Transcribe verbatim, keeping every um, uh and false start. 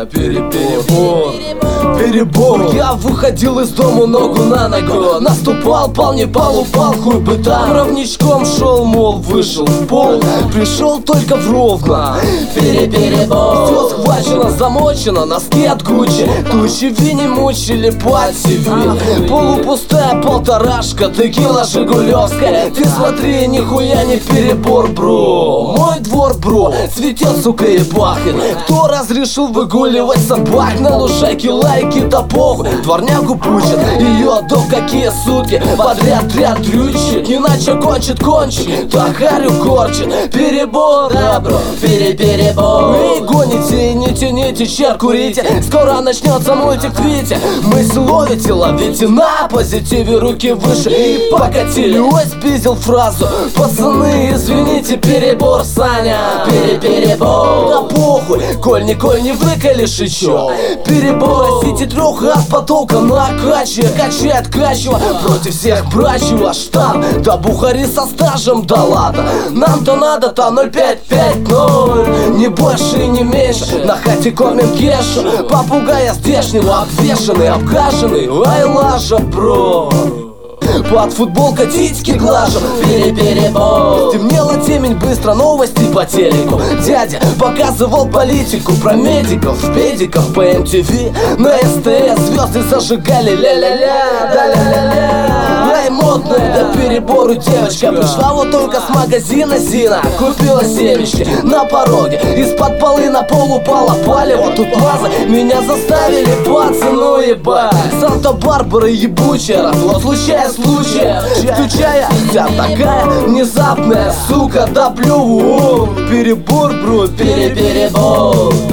самое перебор. Перебор. Я выходил из дома ногу на ногу, наступал, пал, не пал, упал, хуй бы там. Ровничком шел, мол, вышел в пол, пришел только в ровно. Перебор. Все схвачено, замочено, носки от Гуччи, тучи вини мучили по ти ви. Полупустая полторашка, текила жигулевская. Ты смотри, нихуя не перебор, бро. Мой двор, бро, цветет, сука, и пахнет. Кто разрешил выгуливать собак на лужайке, лайки-то похуй. Дворнягу пучит, ее дом какие сутки подряд ряд дрючит, иначе кончит кончит, так харю корчит. Перебор, да, бро, пере-перебор. Эй, гоните и не тяните, чер курите, скоро начнется мультик, видите. Мысль ловите, ловите на позитиве, руки выше и покатили. Ой, спиздил фразу, пацаны, извините, перебор, Саня. Пере-перебор. Да похуй, коль не коль не выколешь еще. Перебор, сети трех от потока накачивая, качает качево против всех брачего. Штамп, да бухари со стажем, да ладно. Нам-то надо-то ноль пять пять ноль, не больше и не меньше. На хате кормим кешу, попугая здешнего, обвешанный, обгаженный, ай лажа, бро. Под футболкой титьки глажу, пере-перебор. Стемнело темень быстро, новости по телеку. Дядя показывал политику про медиков, педиков по эм ти ви. На эс тэ эс звезды зажигали, ля-ля-ля, да ля-ля-ля. Ай, модная, да перебору девочка. Пришла вот только с магазина Зина, купила семечки на пороге. Из-под полы на пол упала палево. Тут мазы меня заставили пацану ебать. Санта-Барбара ебучая, развод случайно случая, включая вся такая внезапная, сука, да плюву. Перебор, бро, пере-перебор.